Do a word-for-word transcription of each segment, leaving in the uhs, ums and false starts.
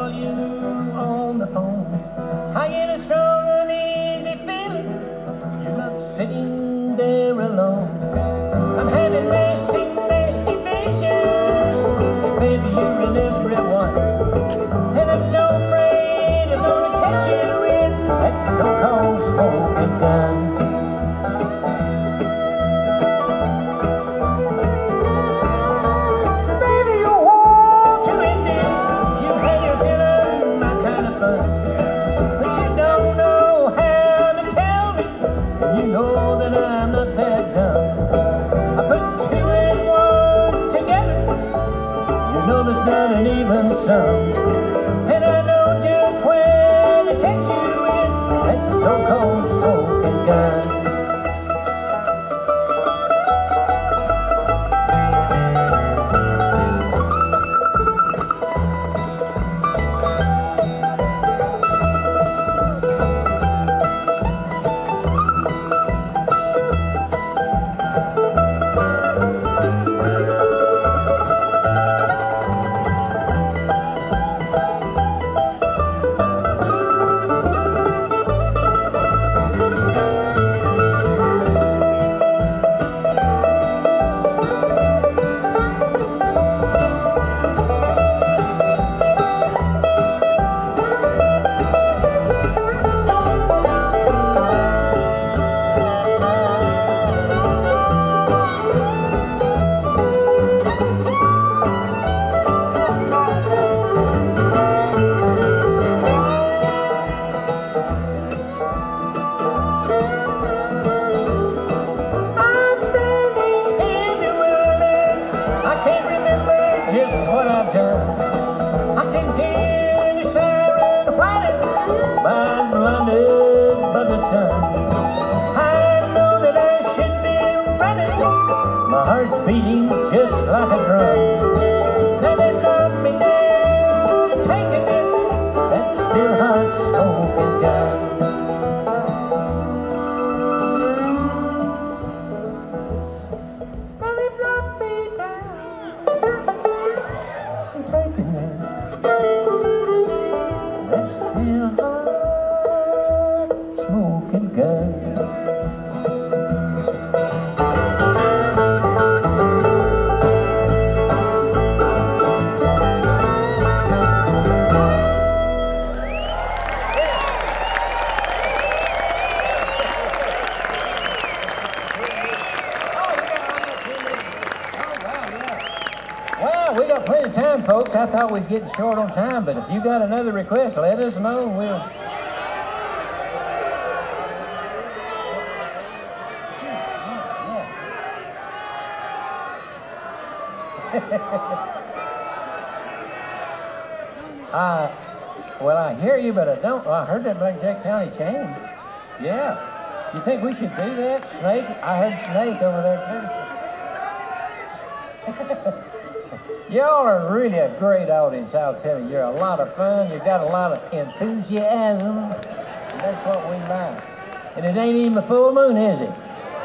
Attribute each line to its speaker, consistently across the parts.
Speaker 1: call you on the phone. I get a strong, uneasy feeling you're not sitting there alone. I'm having nasty, nasty visions, and baby, you're in every one. And I'm so afraid I'm gonna catch you in that so-called smoking gun. Not an even sum, and I know just when to catch you in that so-called smoking gun. Beating just like a drum. Now they knocked me down, taking it, that still hot smoking gun. Now they've knocked me down and taken it, that still hot smoking gun. We got plenty of time, folks. I thought we was getting short on time, but if you got another request, let us know. We'll. uh, well, I hear you, but I don't. I heard that Blackjack County changed. Yeah. You think we should do that? Snake? I heard Snake over there, too. Y'all are really a great audience, I'll tell you. You're a lot of fun. You've got a lot of enthusiasm. And that's what we like. And it ain't even a full moon, is it?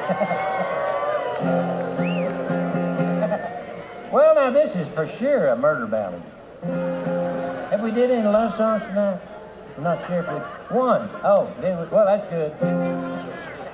Speaker 1: Well, now, this is for sure a murder ballad. Have we did any love songs tonight? I'm not sure if we... One. Oh, did we? Well, that's good.